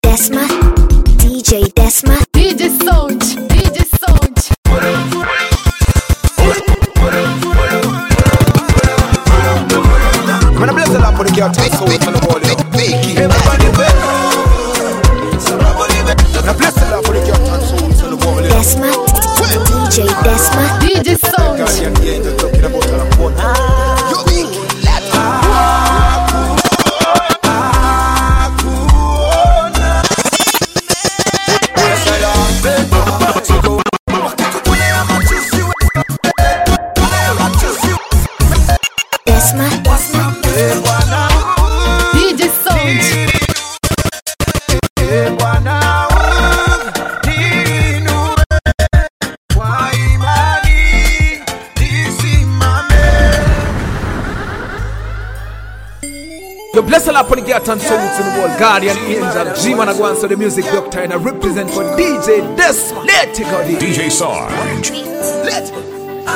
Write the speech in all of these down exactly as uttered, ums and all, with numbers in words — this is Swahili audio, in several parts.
Desma, D J Desma, D J Sound, D J Sound. I'm gonna bless the Lord for the girl to soul to the wall. Everybody better. Now bless the Lord for the girl to soul to the wall. Desma, D J Desma, D J Sound. Guardian angel talking about the corner. Yo, big. D J Sound. You bless a lot for the girl and souls in the world. Guardian angel, G-Man Agwan, so the music doctor, and I represent for D J Desma. Let it go, D J Sarge. Let it.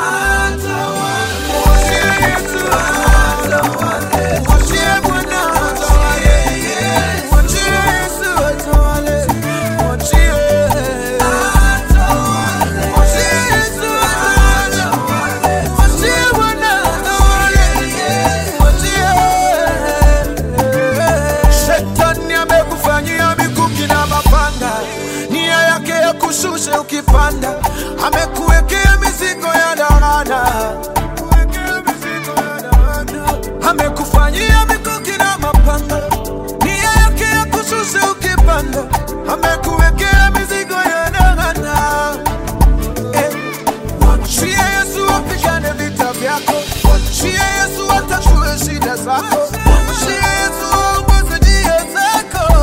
Kushushe ukipanda, amekuwekea mizigo ya dharana, amekufanyia mikuki na mapanga, nia yake ya kushushe ukipanda, amekuwekea mizigo ya dharana. Eh, mwachie Yesu apigane vita vyako, mwachie Yesu atatue shida zako, mwachie Yesu aongoze njia zako.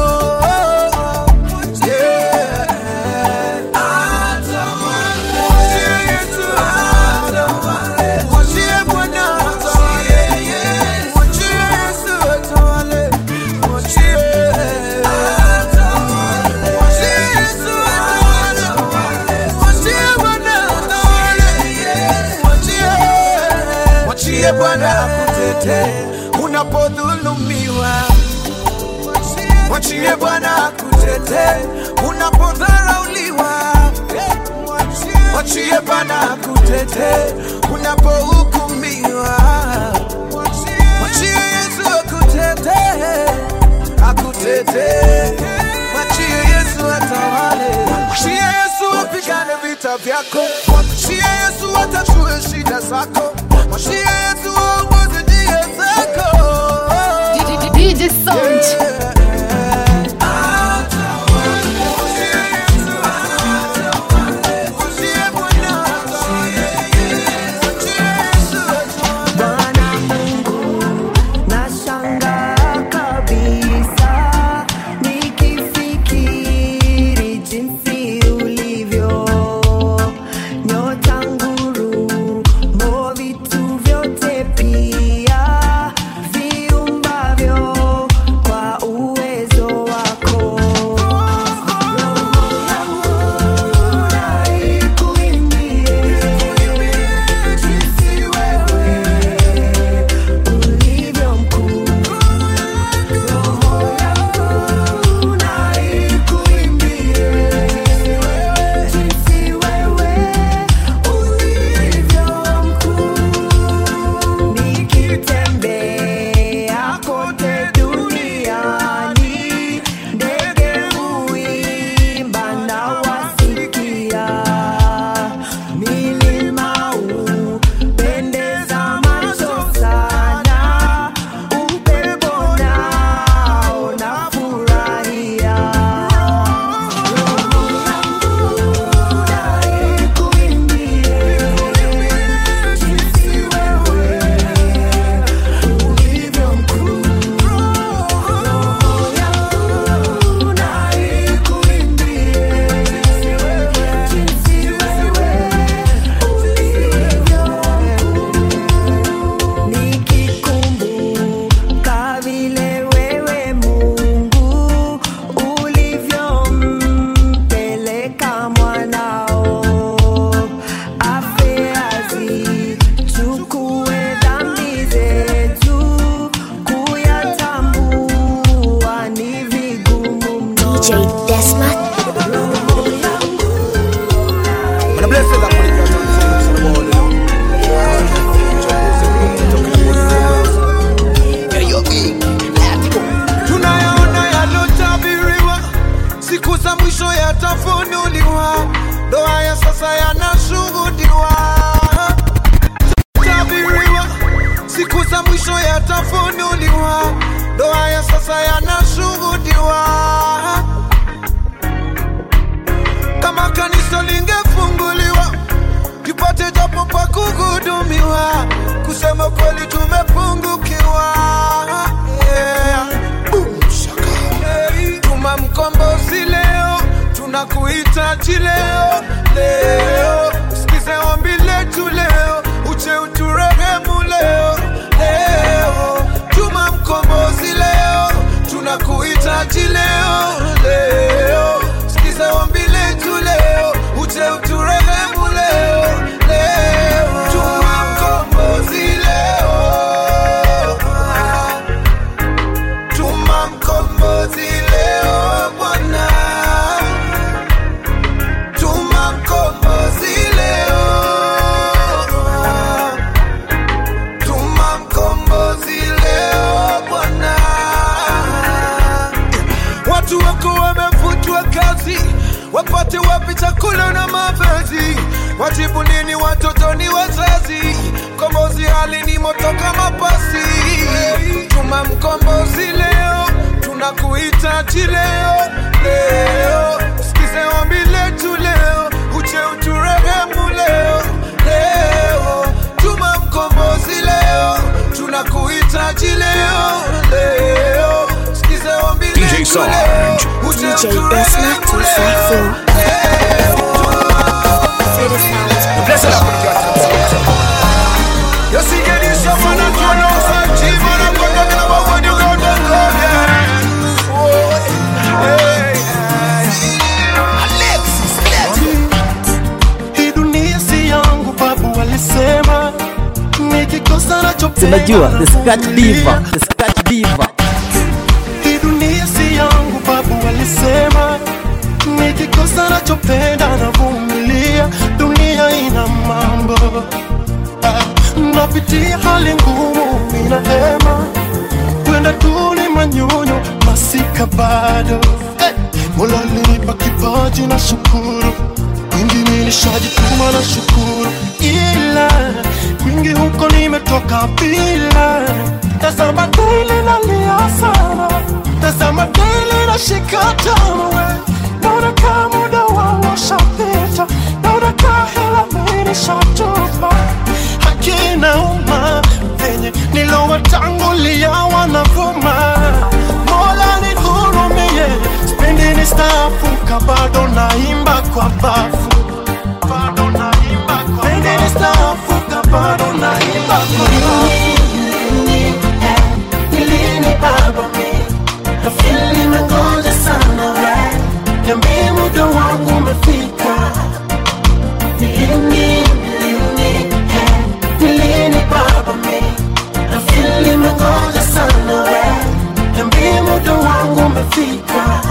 Bwana akutete unapodhulumiwa, mwachie Bwana akutete unapodharauliwa, mwachie Bwana akutete unapohukumiwa, mwachie Yesu akutete, akutete, mwachie Yesu atawale, mwachie Yesu apigane vita vyako, mwachie Yesu atatue shida zako, mwachie Yesu aongoze njia zako. D J Sound. Pia viumbavyo kwa u J Desma. And I bless you that put it on the wall. Hey, yo, let's go. Tunayaona yalotabiriwa, siku za mwisho yatafunuliwa, ndoa ya sasa yanashuhudiwa. Tabiriwa, siku za mwisho yatafunuliwa, ndoa ya sasa yanashuhudiwa. Kama kanisa lingefunguliwa, tupate japo pa kuhudumiwa, kusema kweli tumepungukiwa. Yeah. Boom, shaka. Hey. Tuma mkombozi leo, tunakuhitaji leo, leo. Usikize ombi letu leo, uje uturehemu leo, leo. Tuma mkombozi leo, tunakuhitaji leo, leo. Usikize ombi letu leo, uje uturehemu leo, leo. Tuma mkombozi leo, tuma mkombozi leo Bwana, tuma mkombozi leo, tuma mkombozi leo Bwana. Watu wako wamefutwa kazi, wapate wapi chakula na mavazi? Wajibu nini watoto ni wazazi? Mkombozi hali ni moto kama pasi. Tuma mkombozi leo, tunakuhitaji leo, leo. Usikize ombi letu leo, uje uturehemu leo, leo. Tuma mkombozi leo, tunakuhitaji leo, leo. Usikize ombi letu leo, uje D J Desma uturehemu two five leo, four. Bless you that put it on the wall. you see, get this up on a turn on some G, man, I'm gonna get up when you go to go, yeah. Oh, hey, Alexis, let's go. Hii dunia si yangu, babu walisema nikikosa nachopenda. Unajua the scratch diva, the scratch diva. Hii dunia si yangu, babu walisema nikikosa nachopenda navumilia. Dunia ina mambo, ah, napitia hali ngumu, mina hema kwenda tuli manyunyu masika bado. Hey, Mola alinipa kipaji na shukuru, kwingi nilishajituma na shukuru, ila kwingi huko nimetoka bila. Tazama daily nalia sana, tazama daily nashika tamu. Naona kama muda wangu ushapita, naona kama hela mimi nishatupa. Hakina uma venye nilowatangulia wanavuma. Mola nihurumie, sipendi nistafuka, bado naimba kwa bafu, bado naimba kwa bafu. Sipendi nistafuka, bado naimba kwa bafu. Nilini baba mi, nafili nimengoja sana we, niambie muda wangu umefika. Nilini, nilini, nilini baba mi, nafili nimengoja sana we, niambie muda wangu umefika.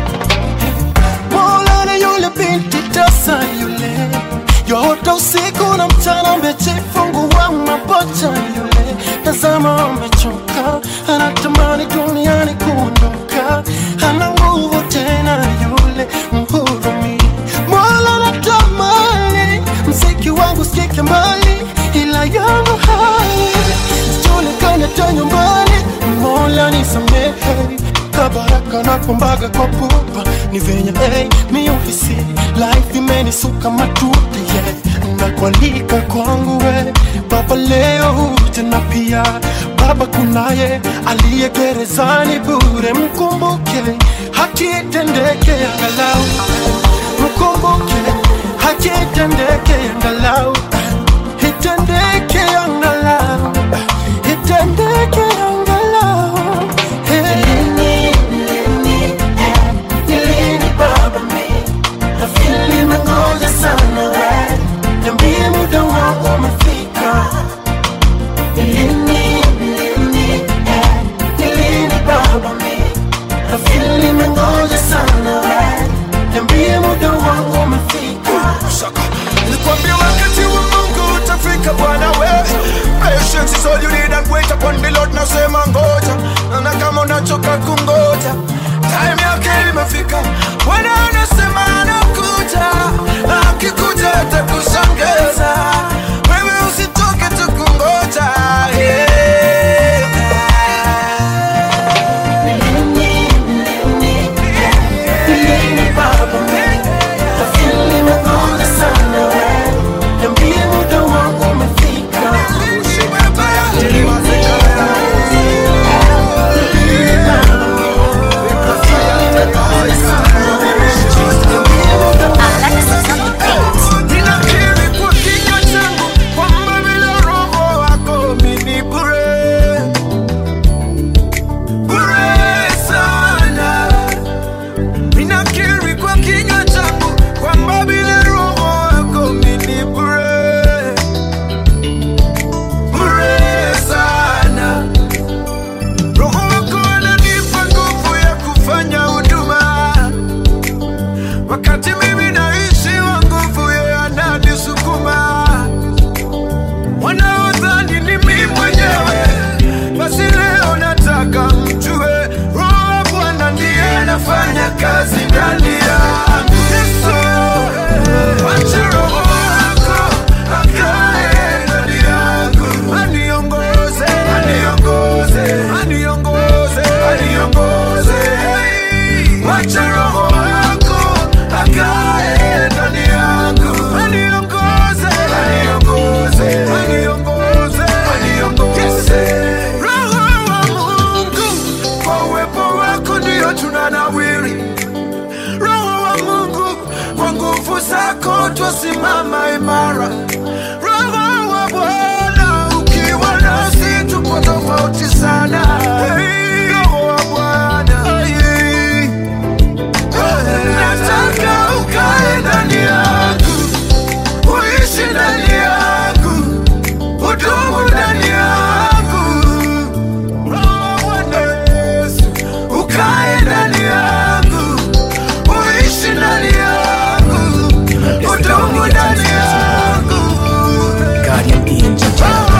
Mola na yule binti tasa yule, yote usiku na mchana amejifungua mapacha yule. Tazama amechoka, anatamani duniani kuondoka, hana nguvu tena yule, mhurumi. Mola natamani mziki wangu sikike mbali, ila yangu hali sijulikane ta nyumbani. Mola nisamehe, kabaraka na kumbaga kwa pupa, ni venye hey, miufisi life imenisuka matuti, yeah. Nakualika kwangu we baba leo tena pia, baba kunaye aliye gerezani bure, mkumbuke haki itendeke angalau, mkumbuke haki itendeke angalau, itendeke angalau, itendeke angalau. Nilini, nilini, eh, nilini baba mi, nafili nimengoja sana we, niambie muda wangu umefika. Nilini, nilini, eh, nilini baba mi, nafili nimengoja sana umefika. Bwana anasema anakuja, akikuja atakusongeza. Wewe usitoke tu kungoja, yeah. Kazi ndani yangu Yesu, wacha roho wako akae ndani yangu, aniongoze, aniongoze, aniongoze, aniongoze. Wacha roho wako akae ndani yangu, aniongoze, aniongoze, aniongoze, aniongoze. Roho wa Mungu, kwa uwepo wako ndio tunanawiri. Zako twasimama imara. Roho wa Bwana ukiwa nasi tupo tofauti sana. Hey, Roho wa Bwana, hey. Nataka ukae ndani yangu, uishi ndani yangu, udumu ndani yangu. Roho wa Bwana Yesu, ukae ndani yangu, uishi ndani yangu. Guardian angel,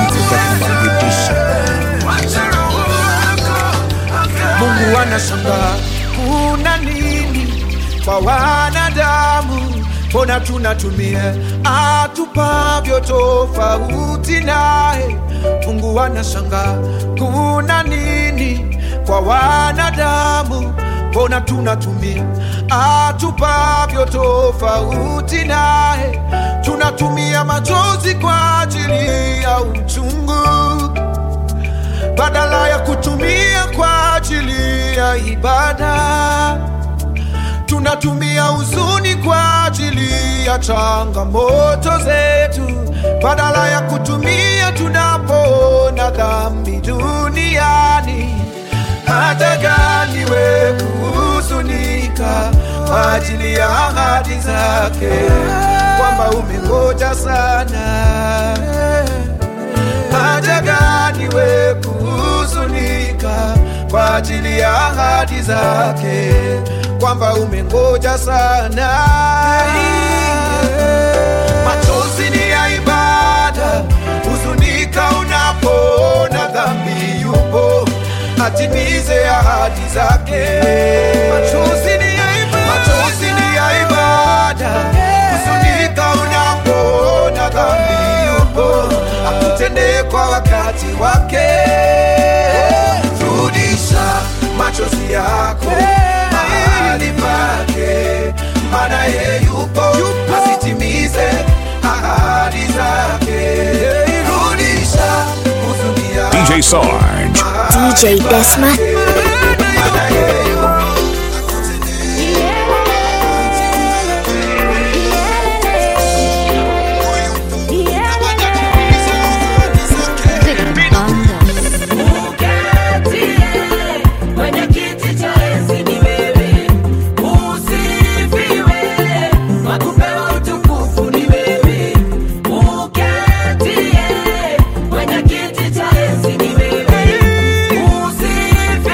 Mungu anashangaa kuna nini kwa wanadamu, mbona tunatumia atupavyo tofauti naye. Mungu anashangaa kuna nini kwa wanadamu, mbona tunatumia atupavyo tofauti naye. Tunatumia machozi kwa ajili ya uchungu, badala ya kutumia kwa ajili ya ibada. Tunatumia huzuni kwa ajili ya changamoto zetu, badala ya kutumia tunapoona dhambi duniani. Hata gani we kuhuzunika kwa ajili ya ahadi zake, kwamba umengoja sana. Haja gani we kuhuzunika kwa ajili ya ahadi zake, kwamba umengoja sana. Machozi ni ya ibada, huzunika unapoona dhambi yupo, atimize ahadi zake. Machozi ni ya ibada, machozi ni ya ibada, huzunika unapoona dhambi yupo, akutende kwa wakati wake. Rudisha machozi yako mahali pake, maana yeye yupo, asitimize ahadi zake. Rudisha huzuni yako D J Sarge, D J Desma, maana yeye yupo. Usifiwe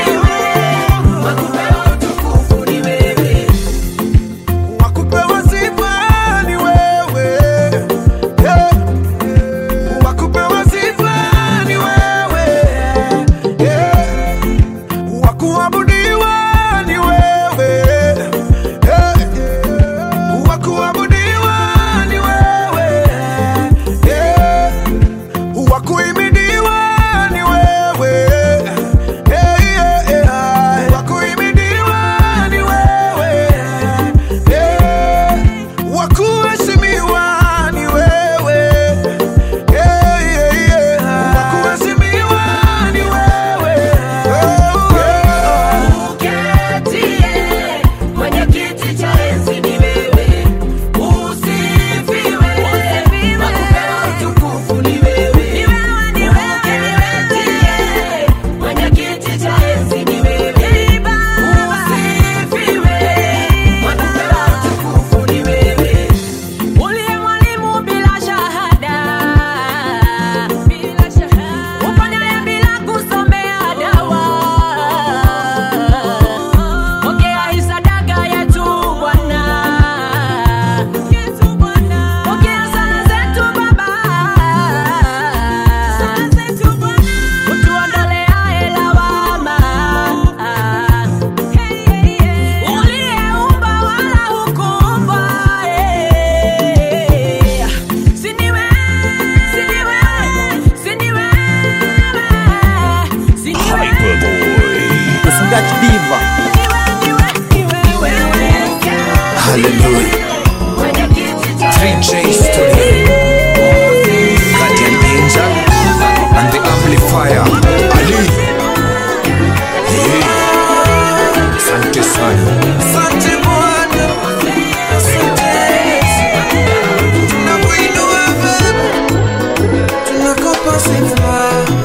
Hallelujah. three J Studio, Guardian Angel, and the Amplifier. Ali. Hey. Asante sana. Asante Bwana. Asante Yesu. Tunakuinua Baba. Tunakupa sifa.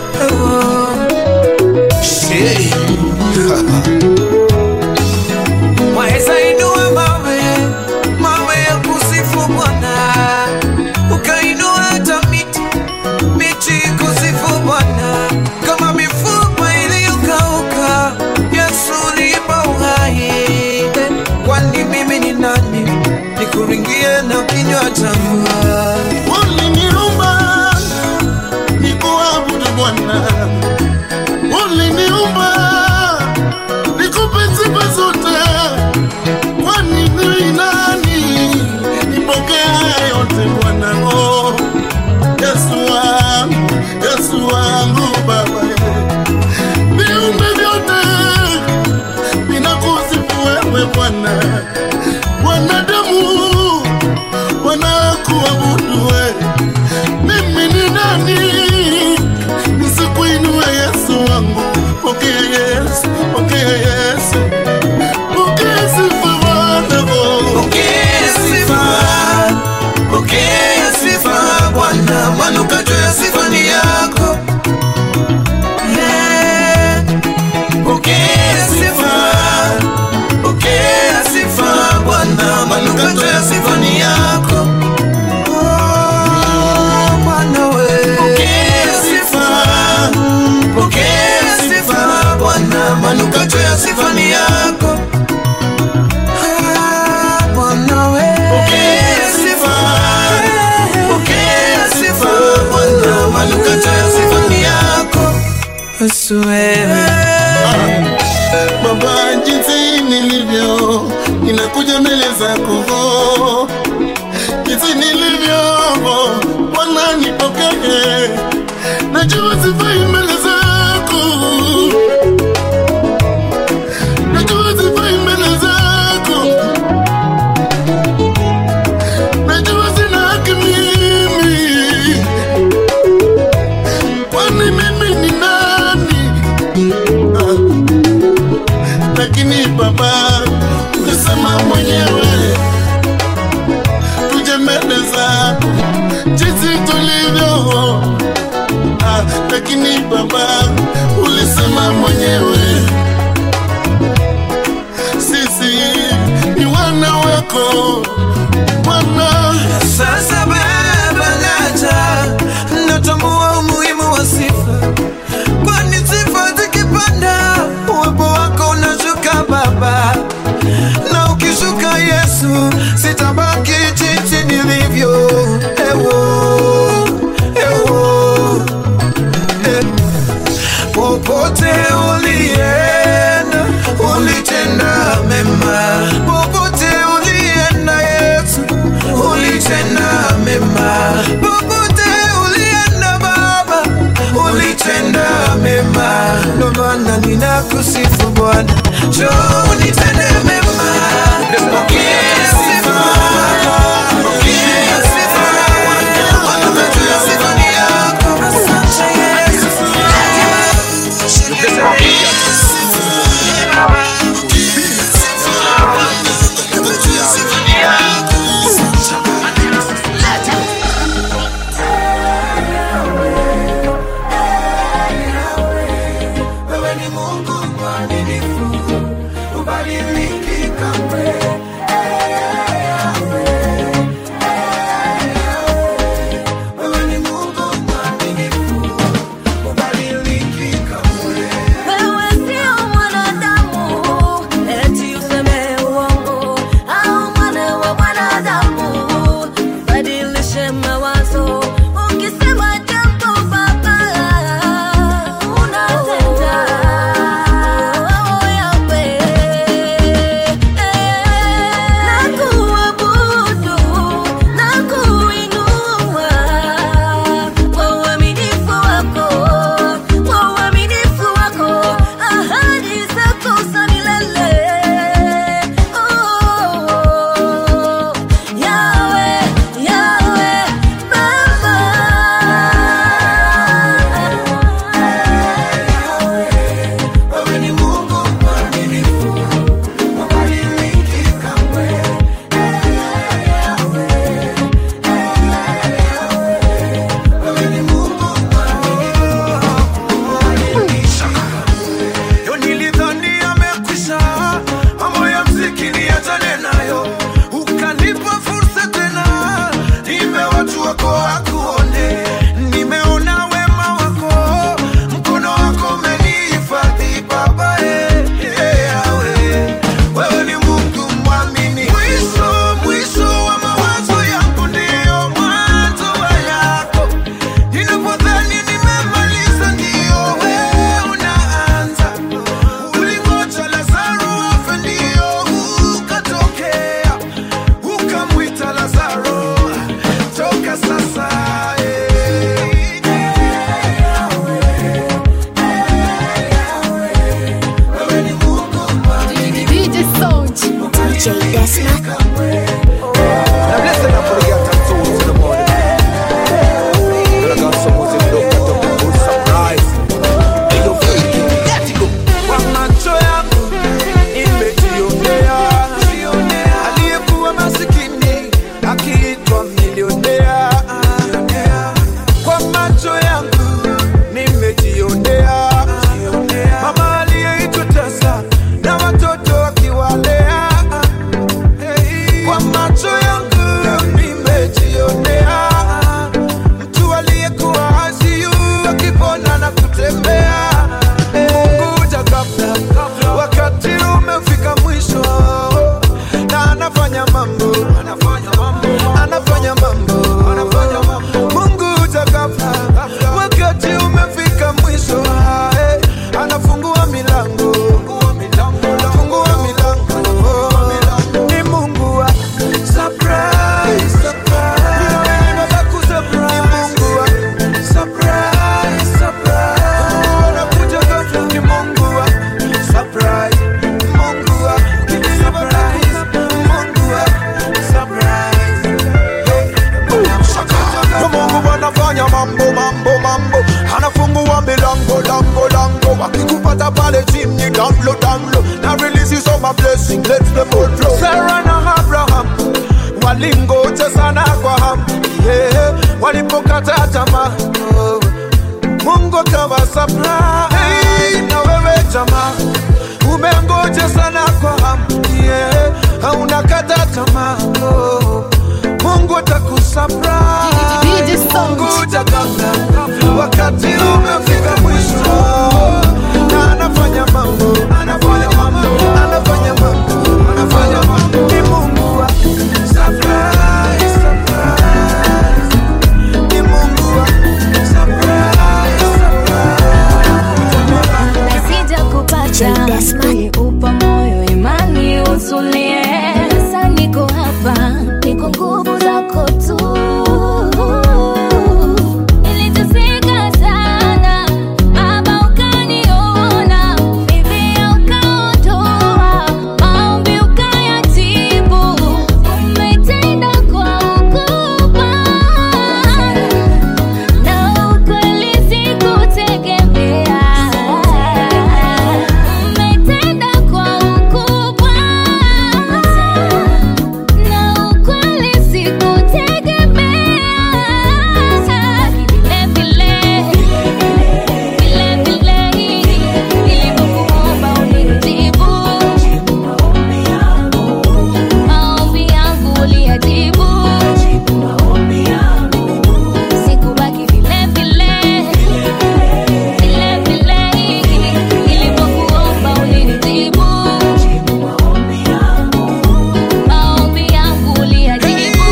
Shey. Waweza inua mawe, mawe ya kusifu Bwana. Ukainua hata miti, miti kusifu Bwana. Kama mifupa iliyokauka, Yesu uliipa uhai. Kwani mimi ni nani nikuringie na kinywa changu? Uliniumba nikuabudu Bwana, uliniumba nikupe sifa zote. Kwani ni nani nipokea yote Bwana? Oh, Yesu wangu, Yesu wangu Baba, viumbe vyote vinakusifu wewe Bwana. Wanadamu wanakuabudu wewe, mimi ni nani nisikuinue Yesu wangu? Pokea Yesu, pokea Yesu, pokea sifa Bwana. Pokea sifa, pokea sifa Bwana. Manukato ya sifa ni yako. Yeah. Pokea sifa, pokea sifa Bwana. Manukato ya sifa ni yako. Oh, Bwana we. Pokea sifa, pokea sifa Bwana. Manukato ya sifa ni yako. Ah, Bwana we. Pokea sifa, pokea sifa Bwana. Manukato ya sifa ni yako. Yesu wewe. Baba, jinsi nilivyo ninakuja mbele zako, jinsi nilivyo Bwana nipokee. Najua sifai mbele zako, najua sifai mbele zako, najua sina haki mimi. Kwani mimi ni nani? Ah. Lakini Baba, unasema mwenyewe tuje mbele zako jinsi tulivyo. Ah, lakini Baba, ulisema mwenyewe sisi ni wana wako Bwana. Sasa Baba naja, natambua umuhimu wa sifa. Kwani sifa zikipanda, uwepo wako unashuka Baba. Na ukishuka Yesu, sitabaki jinsi nilivyo. Ewo, ewo, eh. Popote ulienda, ulitenda mema. Popote ulienda Yesu, ulitenda mema. Popote ulienda Baba, ulitenda mema. Ndo maana ninakusifu Bwana, njoo unitende mema. Pokea Desma. Now listen up for the girl and souls in the morning. I got some music look at the good surprise. Hey, yo, let it go. Kwa macho yangu nimejionea, aliyekuwa masikini akiitwa milionea. Kwa macho yangu nimejionea, mama aliyeitwa tasa na watoto wakiwalea. Kwa macho yangu nimejionea, mtu aliyekuwa I C U akipona na kutembea. Mungu ghafla, wakati umefika mwisho, na anafanya mambo, anafanya mambo, anafanya mambo. Mungu ghafla, wakati umefika mwisho, anafungua milango, anafungua milango. Ni Mungu wa surprise, surprise. Ni Mungu wa surprise, surprise. Anakuja ghafla. Ni Mungu wa surprise, Mungu wa surprise, Mungu wa surprise. Mungu anafanya mambo, mambo, mambo. Anafungua milango, lango, lango. Akikupata pale chini, download, download. Na release some blessing, let them all flow. Sarah na Abraham walingoja sana kwa hamu, yeah. Walipokata tamaa, oh, Mungu akawa surprise. Hey, na wewe jamaa umengoja sana kwa hamu, yeah. Hauna kata tamaa, oh, Mungu atakusurprise. D J Sound. Mungu ghafla, wakati umefika mwisho, na anafanya mambo, anafanya mambo, anafanya mambo, anafanya mambo. Ni Mungu wa surprise, surprise. Ni Mungu wa surprise, surprise. D Nasija J kupata Desma. upa moyo imani utulie. Sasa niko hapa, niko nguvu zako tu. Niliteseka sana, Baba ukaniona, Biblia ukaondoa, maombi ukayajibu. Umetenda kwa ukubwa, na ukweli sikutegemea. Umetenda kwa ukubwa, na ukweli sikutegemea. Vile vile, nilipokuomba unijibu, maombi yangu uliyajibu. Sikubaki vile vile, vile vile, nilipokuomba unijibu, maombi yangu uliyajibu.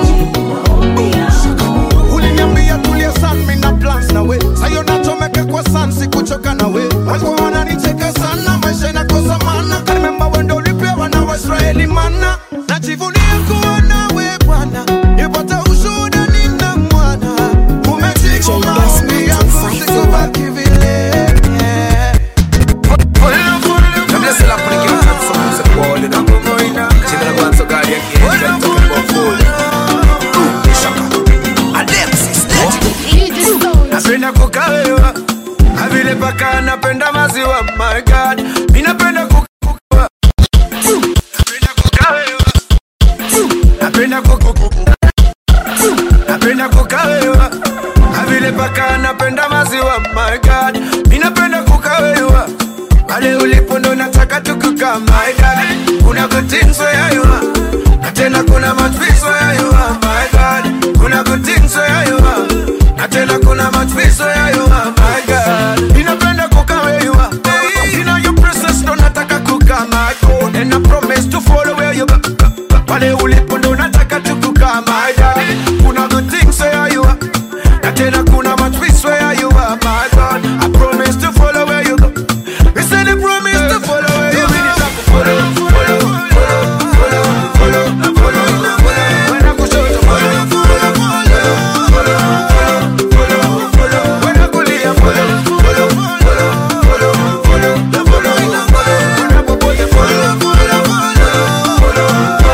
Uliniambia tulia sana, mimi na plans na we. Sayo nachomeka kwa sana, sikuchoka na we. Walikuwa wananicheka sana, maisha inakosa maana. I remember when ndo ulipewa na Waisraeli mana. Najivunia kuwa nawe Bwana, nipata ushuhuda nina mwana. Umejibu maombi yangu, sikubaki vile. Now listen up for the girl and souls in the morning. Jimmy Nagwan, so God, yeah, yeah, talking about food. Shaka. Alexis, let it go. D J Sound. Napenda kukawewa, na vile paka napenda maziwa, my God. Mimi napenda kukawewa, napenda kukawewa, napenda kukawewa, napenda kukawewa, na vile paka napenda maziwa, my God. Mimi napenda kukawewa, pale ulipo ndo nataka tukukaa, my God. Kuna good things where you are, na tena kuna matwists where you are, my God. Kuna good things where you are, na tena kuna matwists where you are, my God. Ninapenda kukaa where you are, in your presence ndo nataka kukaa, my God. And I promise to follow where you go, pale ulipo ndo nataka tukukaa, my God. Kuna good things where you are, na tena kuna matwists where you are, my God. I promise to follow where you go. We said I promise to follow where you go. Follow, follow, follow, follow, follow, follow, follow. When I go show you, follow, follow, follow, follow, follow, follow. When I go live, follow, follow, follow, follow, follow, follow. When I go boy, follow, follow, follow, follow.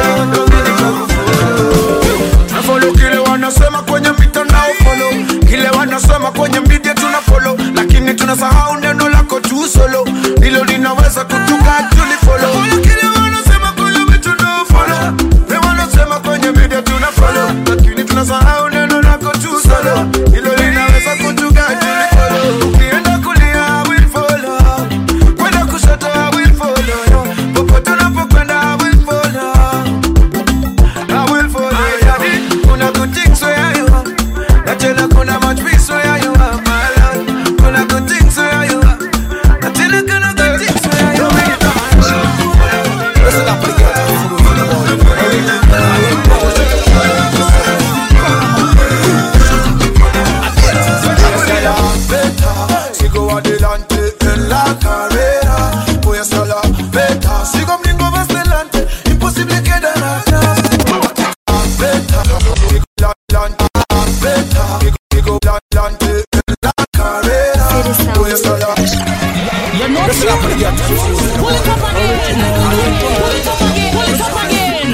You're not pull it up again. Pull it up again. Pull it up again.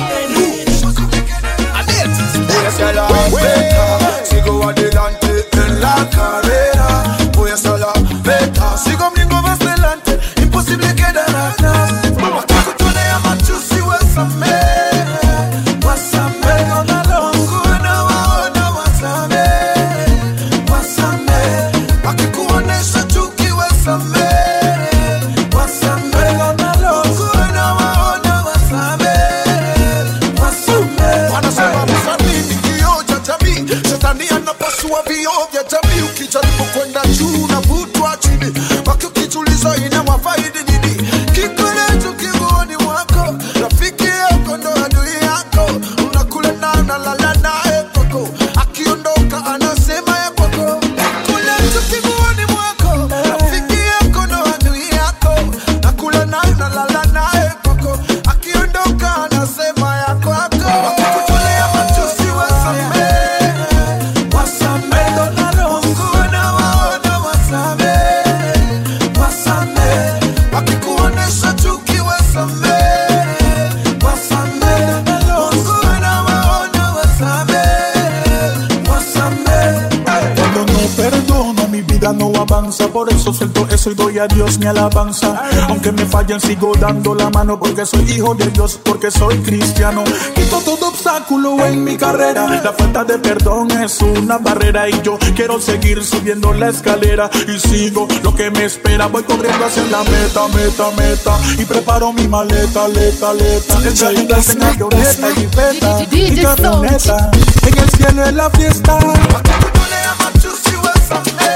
Sigo adelante en la carrera. Voy a la beta. Sigo brinco más adelante. Imposible quedar atrás. Mamá, te escuché a Machusi, Wasame. Wasame, no la locura, no Wasame. Wasame, aquí kuonesha chuki Wasame. Wasame, no la locura, no Wasame. Wasame, wanasema msanii kioja jamii. Shetani anapasua vioo vya jamii. Ukijaribu kwenda juu na vutwa chini. Wakiukijuliza inawafaidi nini? Kikolecho kiguoni mwako. Rafiki yako ndo adui yako. Unakula na unalala naye kwako. Akiondoka anasema ya kwako. Kikolecho kiguoni mwako. Rafiki yako ndo adui yako. Nakula na unalala naye kwako. Akiondoka anasema ya kwako. Wakikutolea matusi wasame. Wasame ndo nalokuna waona wasame. Wasame wakikuonesha chuki wasame. Wasame ndo nalokuna waona wasame. Wasame. Cuando no perdono, mi vida no avanza. Por eso suelto eso y doy a Dios mi alabanza. Aunque me fallen, sigo dando la mano. Porque soy hijo de Dios, porque soy cristiano. Quito todo obstáculo en mi carrera. La falta de perdón es una barrera. Y yo quiero seguir subiendo la escalera. Y sigo lo que me espera. Voy corriendo hacia la meta, meta, meta. Y preparo mi maleta, leta, leta. Ella en la violeta y beta. Y camioneta. En el cielo es la fiesta. Wakikutolea matusi wasame.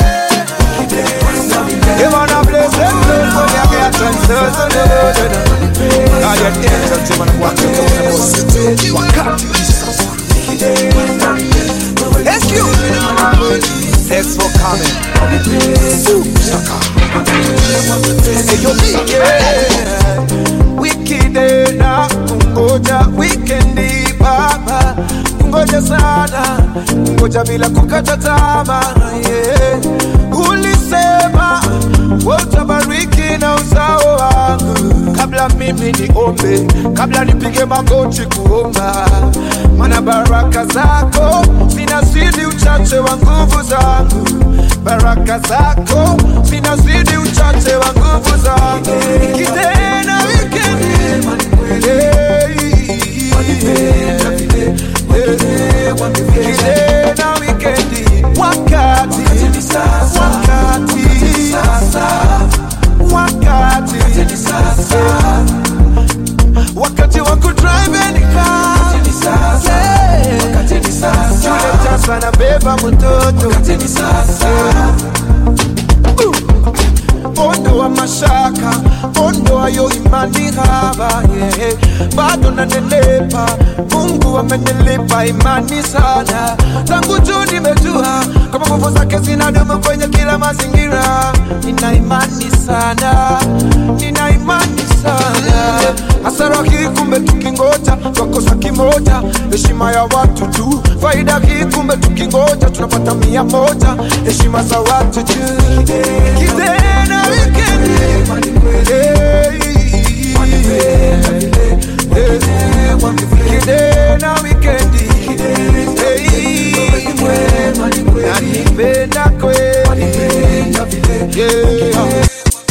You wanna bless them, when you get transfers on the road. I get angels, you wanna watch it on the bus. Wakati excuse thanks for coming. Hey, yo, wicked Wicked na kungoja Weekendi baba Kungoja sana Kungoja bila kukata tamaa, yeah. Ulisema utabariki na uzao wangu. Kabla mimi niombe, kabla nipige magoti kuomba. Maana baraka zako zinazidi uchache wa nguvu zangu. Baraka zako zinazidi uchache wa nguvu zangu. Kitena wikendi Kitena wikendi wakati wakati wakati wakati wa kudrive any car, yule tasa na beba mtoto. Ondoa mashaka, ondoa yo imani haba, yeah. Bado nanenepa, Mungu amenilipa imani sana. Tangu juu nimejua, kama nguvu zake zinadumu kwenye kila mazingira. Nina imani sana, nina imani sana. Hasara hii kumbe tukingoja, twakosa kimoja. Heshima ya watu tu, faida hii kumbe tukingoja. Tunapata mia moja, heshima za watu tu. Kitena wikendi Kitena wikendi nanipenda kweli, yeah.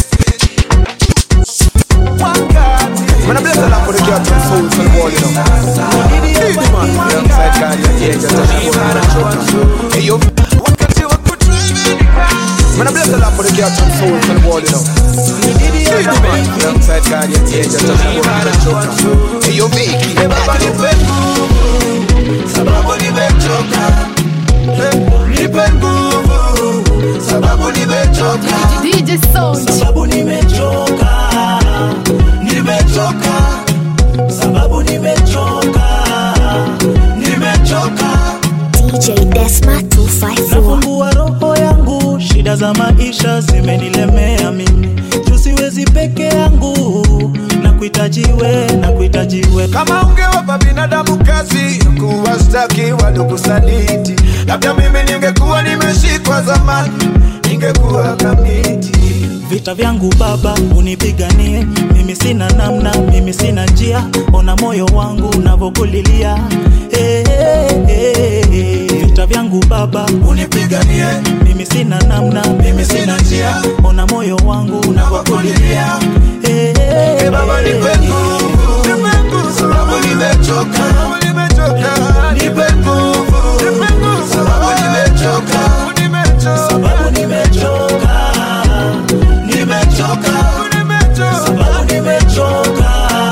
Man, I bless the Lord for the girls and souls on the wall, you know. Lead the man, you know, side guard, yeah, yeah, just touch the ball and choke. Hey, yo, wakati wa kudrive. Man, I bless the Lord for the girls and souls on the wall, you know. Lead the man, you know, side guard, yeah, yeah, just touch the ball and choke. Hey, yo, Vicky. Baba nipe nguvu, sababu nimechoka. Nipe nguvu, sababu nimechoka. D J Sound. Sababu nimechoka, nimechoka, sababu nimechoka, nimechoka. D J Desma two five four. Nafungua roho yangu, shida za maisha zimenilemea mimi. Juu siwezi peke yangu, na nakuhitajiwe, nakuhitajiwe. Kama ungewapa binadamu kazi kuwastaki waliokusaliti, labda mimi ningekuwa nimeshikwa zamani, ningekuwa kamiti. Vita vyangu Baba unipiganie, mimi sina namna, mimi sina njia, ona moyo wangu unavokulilia. Hey, hey, hey, hey. Vita vyangu Baba unipiganie, mimi sina namna, mimi sina njia, ona moyo wangu unavokulilia. Hey, hey, hey, Baba nipe nguvu, nipe nguvu, sababu nimechoka, nimechoka. Nipe nguvu, nipe nguvu, sababu nimechoka, nimechoka, sababu nimechoka, nimechoka, sababu nimechoka,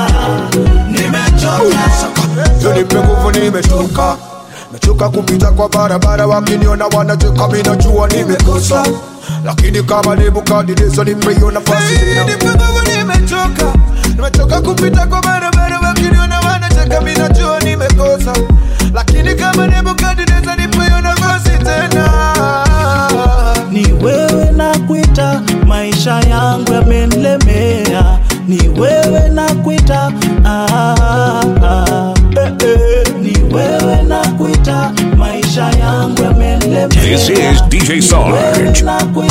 nimechoka. Nipe nguvu, nimechoka. Mechoka kupita kwa barabara, wakiniona wanacheka, mimi najua nimekosa, lakini kama Nebukadneza nipe hiyo nafasi tena. Nipe nguvu, nimechoka. Nimechoka kupita kwa barabara, wakiniona wanacheka, mimi najua nimekosa, lakini kama Nebukadneza nipe hiyo nafasi tena. Ni wewe nakuita, maisha yangu yamenilemea. Ni wewe nakuita, ah, ah, eh, eh. Ni wewe nakuita, maisha yangu yamenilemea. This is D J Sarge.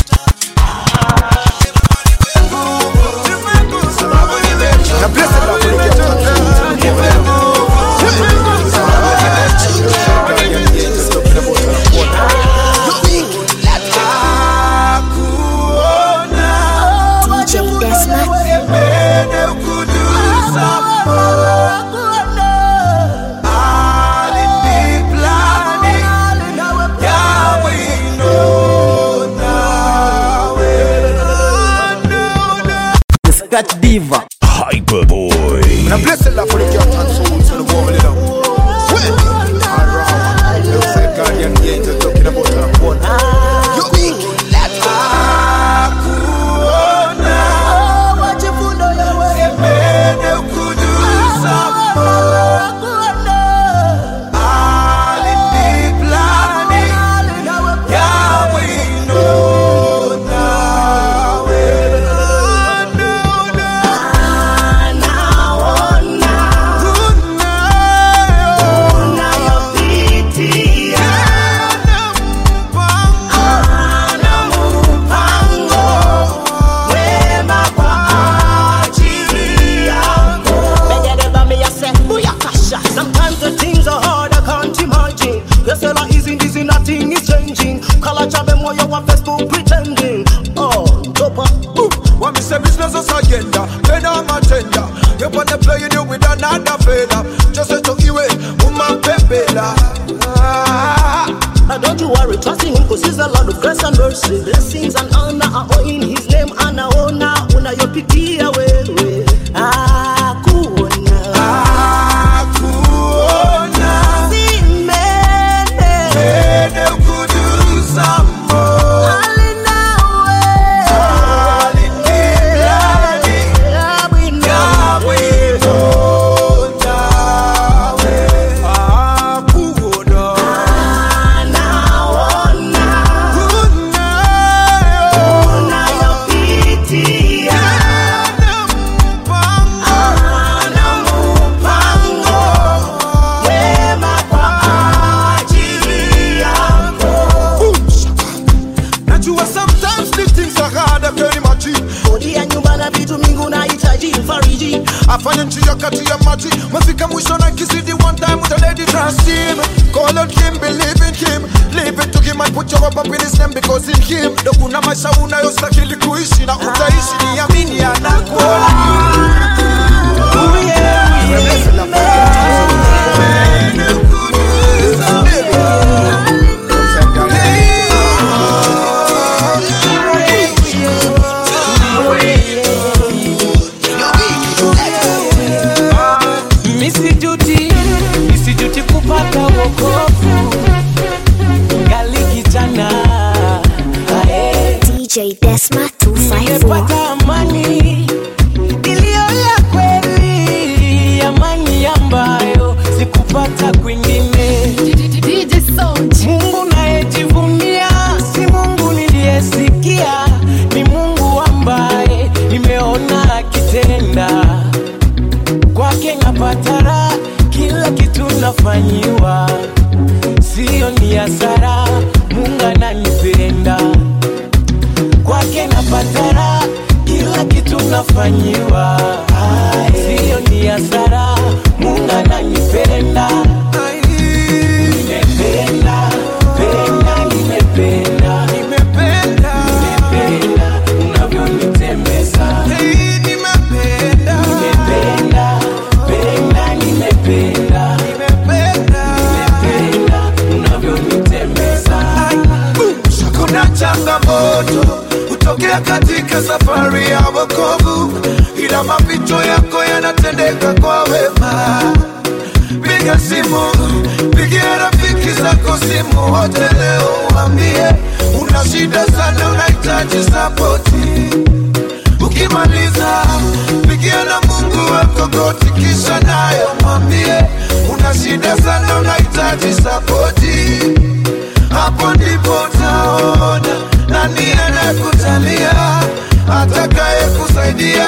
Scratch Diva Hyperboy. Now bless the Lord for the cat and souls to the world, you know. Well, alright. Looks like Guardian Angel talking about the corner. You weak, let's go. Akuona wajifundo yawe semene ukudusa akuona alini plani yawe inona pretending. Oh, dopa. What me say business is agenda, then I'm agenda. You wanna play you with another fella, just to you it, woman pepela. Now don't you worry, trusting him cause he's a lot of grace and mercy. Blessings and honor are all in his name and I honor. Una yo piti away. Ah, kuona. Ah, kuona. Si mene. Mene ukudusa mo. Afanya njia kati ya maji, mefika mwisho na kizidi one time with a lady trust him. Call on him, believe in him, leave it to him and put your hope up in his name because in him ndo kuna maisha unayostahili kuishi na utaishi, niamini anakuona. Oh yeah, kupata wokovu gali kijana. D J Desma two five four. Nimepata amani iliyo ya kweli, amani ambayo sikupata kwingine. Mungu nayejivunia si Mungu niliyesikia, ni Mungu ambaye nimeona akitenda. nafanyiwa, sio ni hasara, Mungu ananipenda. Kwake napata raha, kila kitu nafanyiwa, sio ni hasara, Mungu ananipenda. Nimependa, penda, nimependa, nimependa, nimependa unavyonitembeza. Hey, nimependa, nimependa, penda, nimependa, nimependa, nimependa unavyonitembeza. Kuna changamoto utokea katika safari ya wokovu, ila mapito yako yanatendeka kwa wema. Piga simu, pigia rafiki zako simu wote leo, waambie una shida sana, unahitaji sapoti. Ukimaliza, pigia na Mungu wako goti, kisha nayo mwambie una shida sana, unahitaji sapoti. Hapo ndipo utaona nani anakutalia, atakaye kusaidia.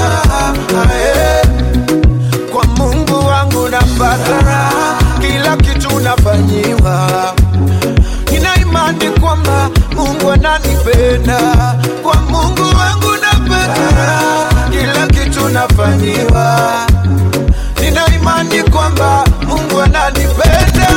Kwa Mungu wangu napata raha, kila kitu nafanyiwa. Nina imani kwamba Mungu ananipenda. Kwa Mungu wangu napata raha, kila kitu nafanyiwa. Nina imani kwamba Mungu ananipenda.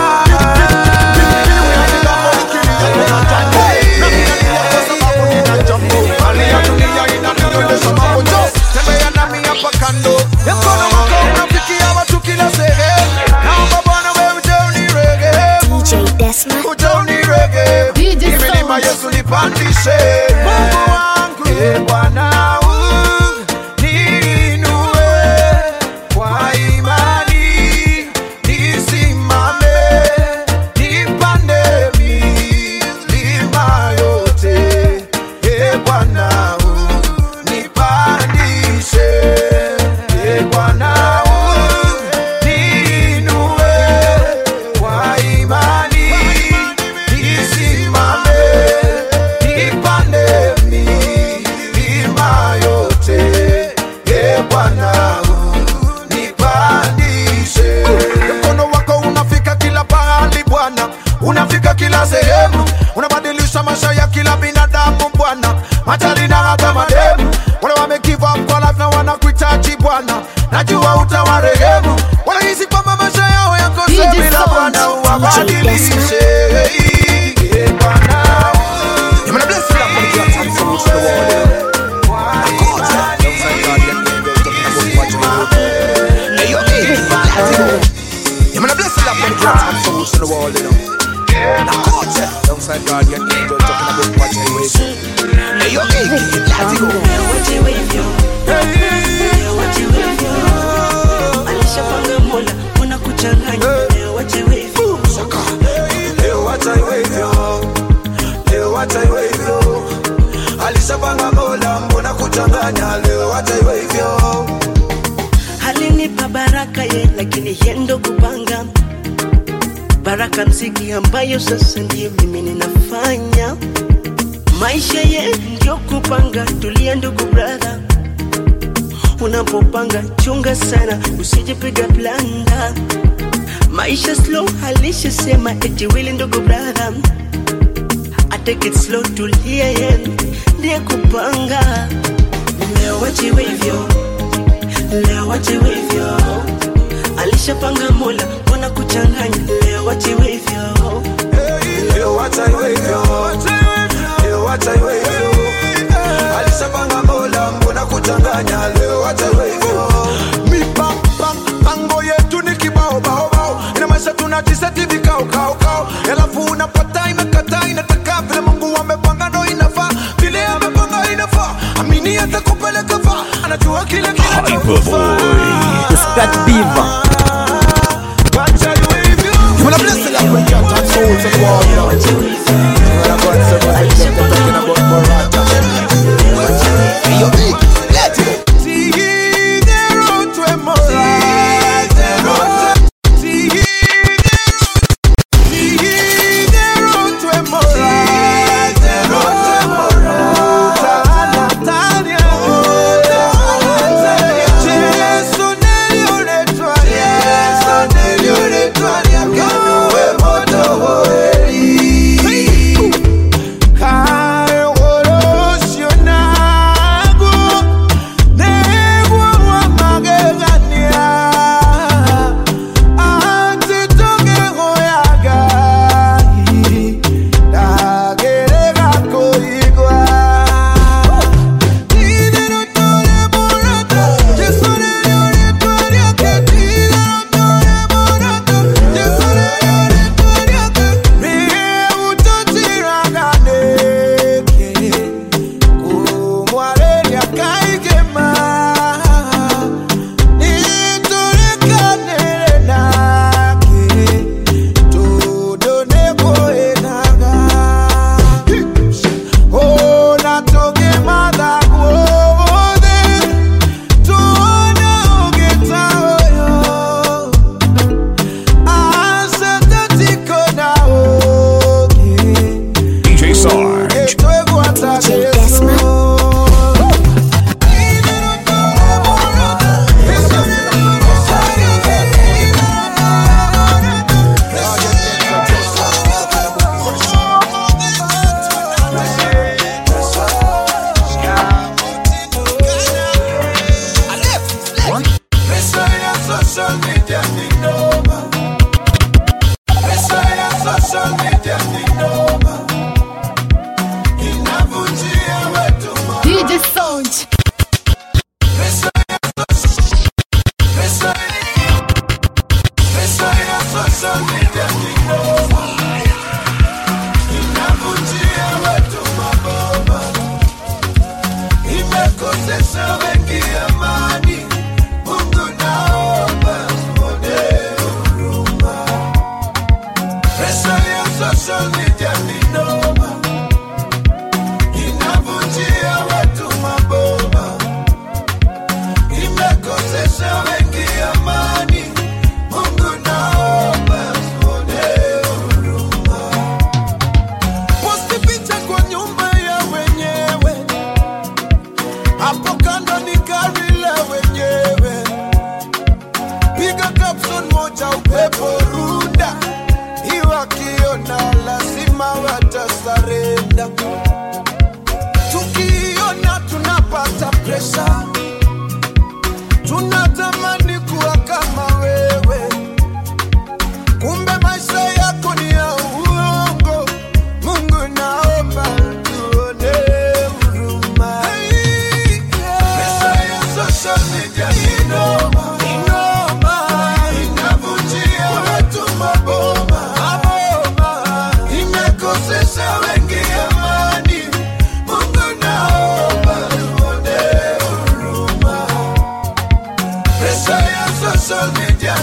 Tembea nami hapa kando, mkono wako unafikia watu kila sehemu. Naomba Bwana wewe uje unirehemu, D J Desma, uje unirehemu. Milima Yesu nipandishe, Mungu wangu, e Bwana uniinue kwa imani, nisimame nipande milima yote. E Bwana unafika kila sehemu, unabadilisha maisha ya kila binadamu Bwana, matali na hata mademu. Wale wame give up kwa life na wanakuhitaji Bwana, najua utawarehemu. Wanahisi kwamba maisha yao yako sawa na Bwana uwabadilishe. Hey Bwana, you wanna bless me up on the top from the wall. Hey yo, hey, you wanna bless me up on the top from the wall, you know. Alongside God, your angel talking about what you wish. Hey, yo, hey, let's go. What you wave yo? What you wave yo? Alisha panga mola, mwana kuchanganya. What you wave yo? Saka. Leo what I wave yo. Leo what I wave yo. Alisha panga mola, mwana kuchanganya. Leo what I wave yo. Halinipa baraka ye, lakini yendo kupanga. Baraka mziki ambayo sasa ndiye mimi ninafanya. Maisha ye ndio kupanga, tulia ndugu brother. Unapopanga chunga sana, usijipiga blanda. Maisha slow halisha sema eti wili ndugu brother. I take it slow, tulia ye ndiye kupanga. Leo wachi wavyo, leo wachi wavyo. Alisha panga mola, wana kuchanganya. Leo wachi wavyo, leo wachi wavyo, leo wachi wavyo. Alisha panga mola, wana kuchanganya. Leo wachi wavyo. Mipanga pango yetu ni kibao bao bao. Ina maisha tunajiseti vikao kao kao. Alafu unapata imekata inataka vile Mungu amepanga ndo inafaa. Vile amepanga inafaa. Amini atakupeleka fa. Anajua kile kinachofaa. Scott Beaver. You wanna bless it up when you have souls and wall. You wanna go and serve us. You're talking about Morata. Hey, yo, big, let's go. See the road to a Morata. The road to see the road to a Morata. The road to a Morata. Natalia. Jesus, Nelly, Oletoya.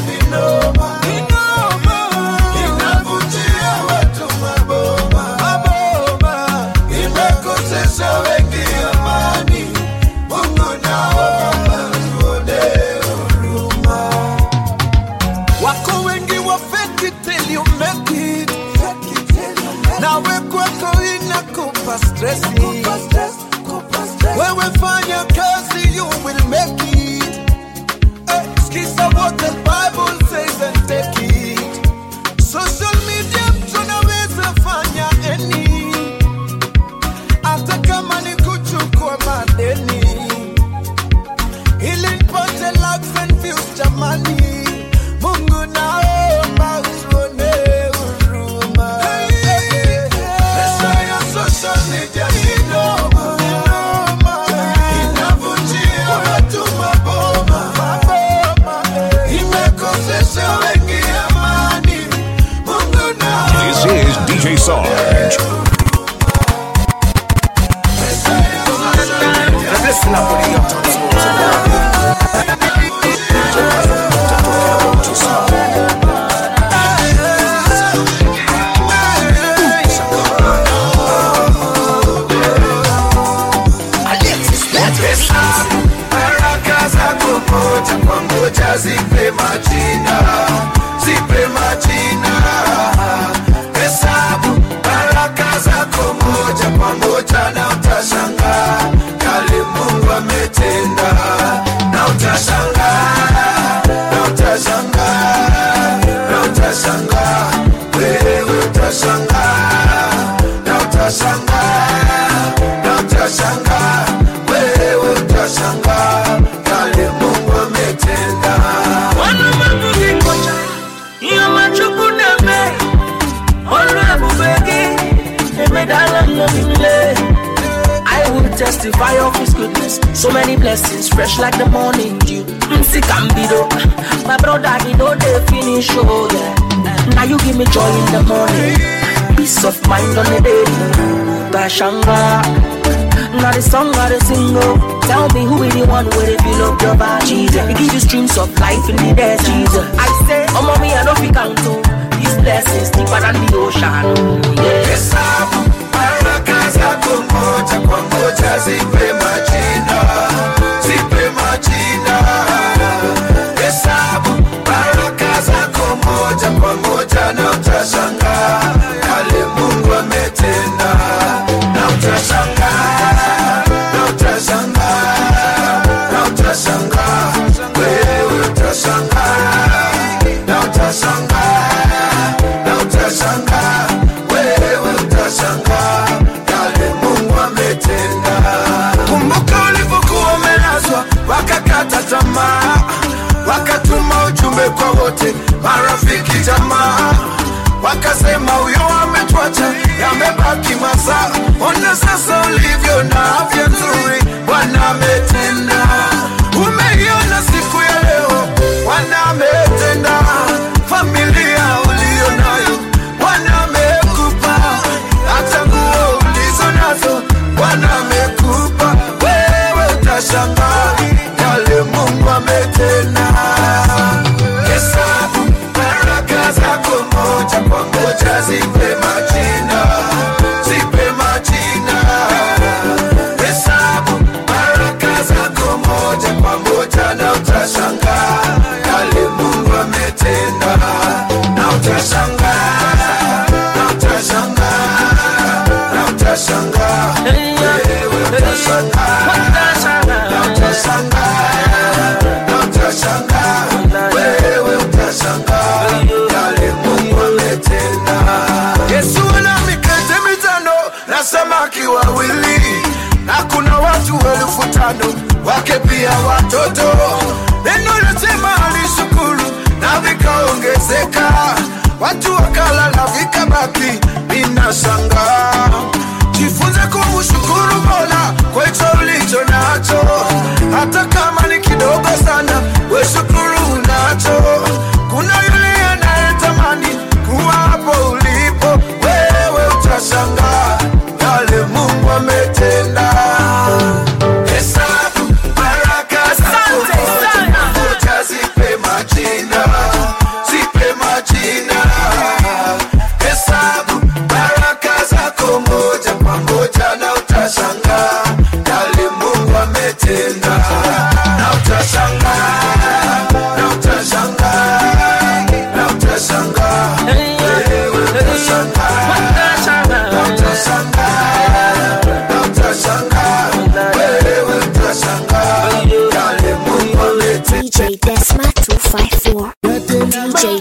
vinoma, vinoma, inavunjia watu maboma, maboma, imekosesha wengi amani. Mungu naomba tuone huruma. Wako wengi wa fake it till you make it, nawe kwako inakupa stressi. Wewe fanya kazi, you will make it. Hey, skiza what the Bible says and take it. Social media tunaweza fanya any, hata kama ni kuchukua madeni, ili nipate likes and views jamani. Mungu naomba utuone huruma. Pesa ya social media ni noma, inavunjia watu maboma, imekosesha wengi amani. Mungu naomba. This is D J Sarge. Listen up, buddy. Zipe majina, zipe majina. Hesabu baraka zako moja kwa moja, na utashangaa yale Mungu ametenda. Na utashangaa, na utashangaa, na utashangaa, wewe utashangaa. Na utashangaa, na utashangaa, wewe utashangaa yale Mungu ametenda. Wana mambo kikocha, iyo machuku neme, olwe bubegi, emedala mnamile. I will testify of his goodness, so many blessings, fresh like the morning dew. Msi Cambido, my brother, he know they finish, oh yeah. Now you give me joy in the morning, peace of mind on the day. Tashanga, now the song, now the single. Tell me who is the one where they feel up your body. Jesus, he give you streams of life in the desert. Jesus, I say, oh mommy, I don't feel count to these blessings deeper than the ocean. Yeah. Hesabu baraka zako moja kwa moja, zipe majina, zipe majina. Hesabu baraka zako moja kwa moja, na utashangaa yale Mungu ametenda. Na utashangaa, na utashangaa, na utashangaa, wewe utashangaa. Na utashangaa, na utashangaa, wewe utashangaa yale Mungu ametenda. Kumbuka ulipokuwa umelazwa, wakakata tamaa, wakatuma ujumbe kwa wote, marafiki, jamaa, wakasema huyo ametuacha, yamebaki masaa. Ona sasa ulivyo na afya nzuri, Bwana ametenda. Umeiona siku ya leo, Bwana ametenda. Familia ulio nayo, Bwana amekupa. Hata nguo ulizo nazo, Bwana amekupa. Wewe utashangaa yale Mungu ametenda. Hesabu baraka zako moja kwa moja, zipe majina, zipe majina. Hesabu baraka zako moja kwa moja, na utashangaa yale Mungu ametenda. Na utashangaa, na utashangaa, na utashangaa, wewe utashangaa. Na utashangaa, na utashangaa, wewe utashangaa yale Mungu ametenda. Yesu ana mikate mitano na samaki wawili, na kuna watu elfu tano wake pia watoto. Neno lasema alishukuru na vikaongezeka, watu wakala na vikabaki. Ninashangaa, jifunze kumshukuru Mola kwa hicho ulicho nacho, hata kama ni kidogo sana, we shukuru unacho. Kuna yule anayetamani kuwa hapo ulipo, wewe utashangaa yale Mungu ametenda. Hesabu baraka zako moja, zipe majina,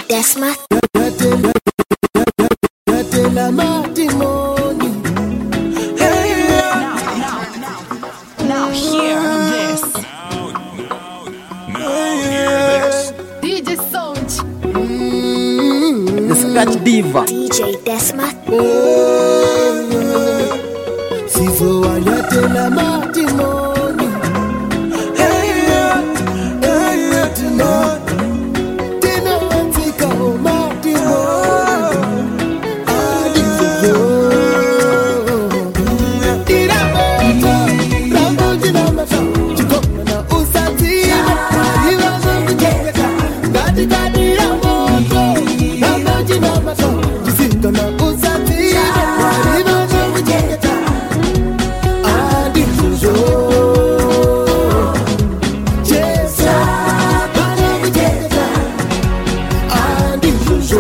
Desma. Gatela matimoni. Hey, now, now, now hear this. D J Sound. The Scratch Diva. D J Desma. Sizo gatela matimoni. Hey, hey, tonight. Tina watika matimoni. Adizo. Tira moto. Rambo jina mato. Chikoma na usati. Mariwa zongu jengeka. Gati gati ya moto. Rambo jina mato. Jisika na usati. Mariwa zongu jengeka. Adizo. Chesa. Mariwa jengeka. Adizo.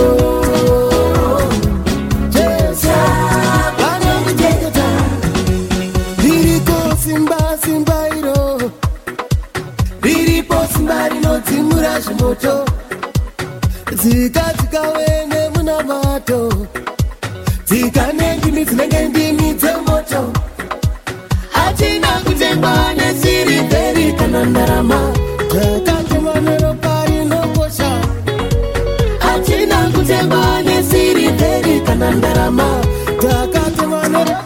Chesa. Mariwa jengeka. Liriko simba simba iro. Liripo simba rino timura shimoto. Zika zika wene muna mato. Zika nengi miti nengendi mite moto. Achina kutengwa nesiri peri kanandarama. Kakatengwa neropari no kosha. Achina kutengwa nesiri peri kanandarama. Kakatengwa neropari.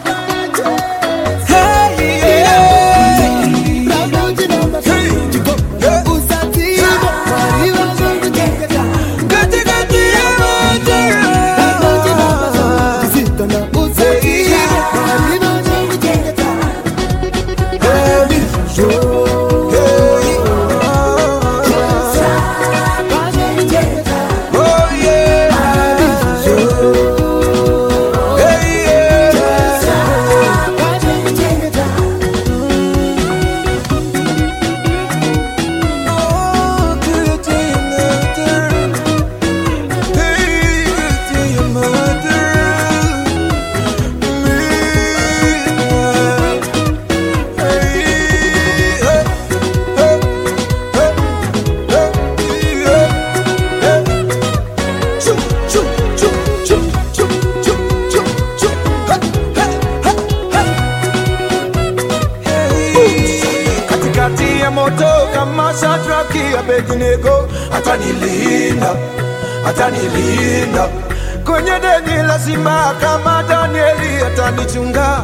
Katikati ya moto kama Shadraki Abednego, atanilinda, atanilinda. Kwenye deni la simba kama Danieli, atanichunga,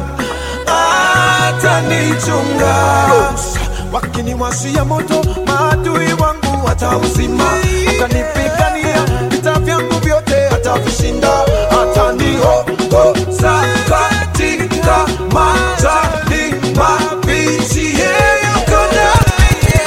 atanichunga. Wakiniwashia moto maadui wangu atauzima, atanipigania vita vyangu vyote atavishinda, ataniongoza katika majani mabichi. Yeye yuko nami.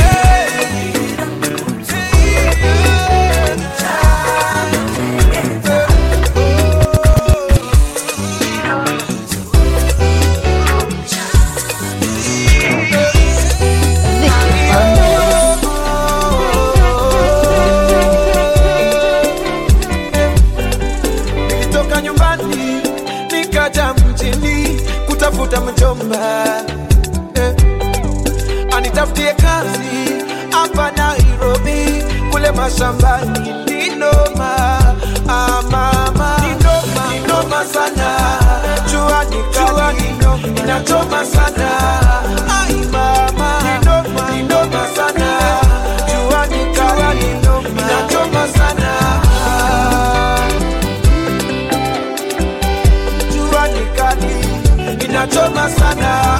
Nilitoka nyumbani nikaja mjini kutafuta mjomba, eh, anitafutie kazi hapa Nairobi, kule mashambani ninoma. Ah, mama ninoma, ninoma sana. Jua ni kali, inachoma sana. Ai mama ninoma, ninoma sana. Jua ni kali, inachoma sana. Jua ni kali, inachoma sana.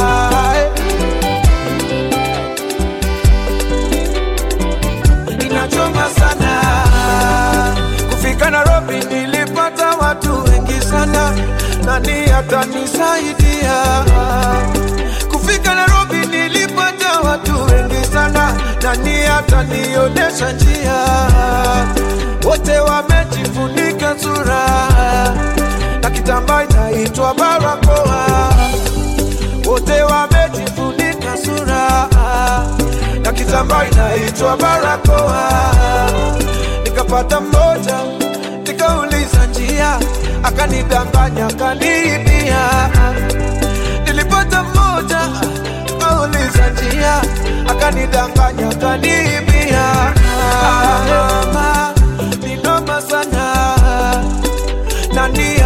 Inachoma sana. Kufika Nairobi nilipata watu wengi sana. Nani atanisaidia? Kufika Nairobi nilipata watu wengi sana. Nani atanionyesha njia? Wote wamejifunika sura na kitambaa inaitwa barakoa. Wote wamejifunika sura na kitambaa inaitwa barakoa. Nikapata mmoja nikauliza njia, akanidanganya akaniibia. Nilipata mmoja nikauliza njia, akanidanganya akaniibia. Mama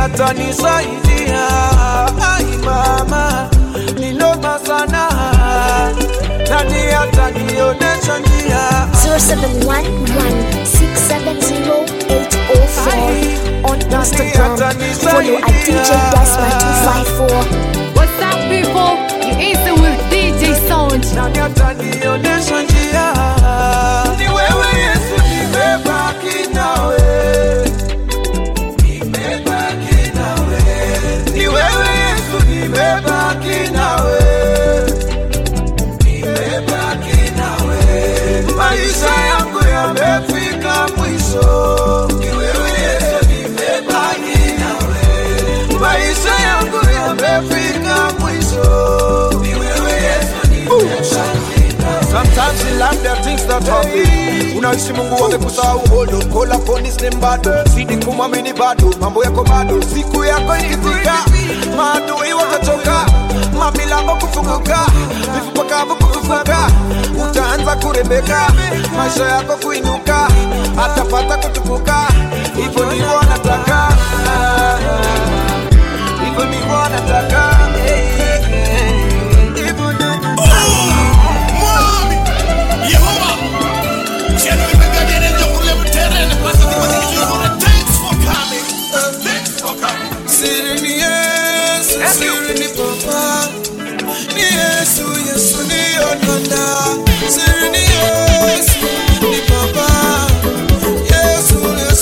atanisaidia? Ai mama, niloma sana. Nani atanionesha njia? zero seven one one six seven zero eight zero four on Instagram. Follow at D J Desma two five four. What's up, people? You easy with D J Sound. Nani atanionesha njia? Ni wewe Yesu, nimebaki nawe. Nimebaki nawe. Ni wewe Yesu, nimebaki nawe. Nimebaki nawe. Maisha yangu yamefika mwisho. Ni wewe Yesu, nimebaki nawe. Maisha yangu yamefika mwisho. Ni wewe Yesu, nimebaki nawe. Sometimes in life there are things that happen. Unaishi Mungu amekusahau, hold on, call upon his name bado. Zidi kumwamini bado, mambo yako bado. Siku yako ikifika, maadui watatoka, mamilango kufunguka, vifupa kavu kufufuka. Utaanza kurembeka, maisha yako kuinuka, atapata kutukuka. Hivyo ndivyo anataka, hivyo ndivyo anataka. Siri ni Yesu, siri ni Papa. Ni Yesu, Yesu ni Onanda. Siri ni Yesu, ni Papa. Yesu, Yesu.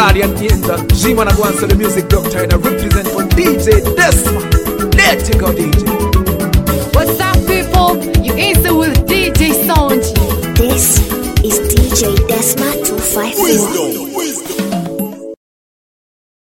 Guardian Angel, G-Man and once the music doctor and I represent for D J Desma. Let you go, D J. What's up, people? You answer with D J Sound. This is D J Desma two five four.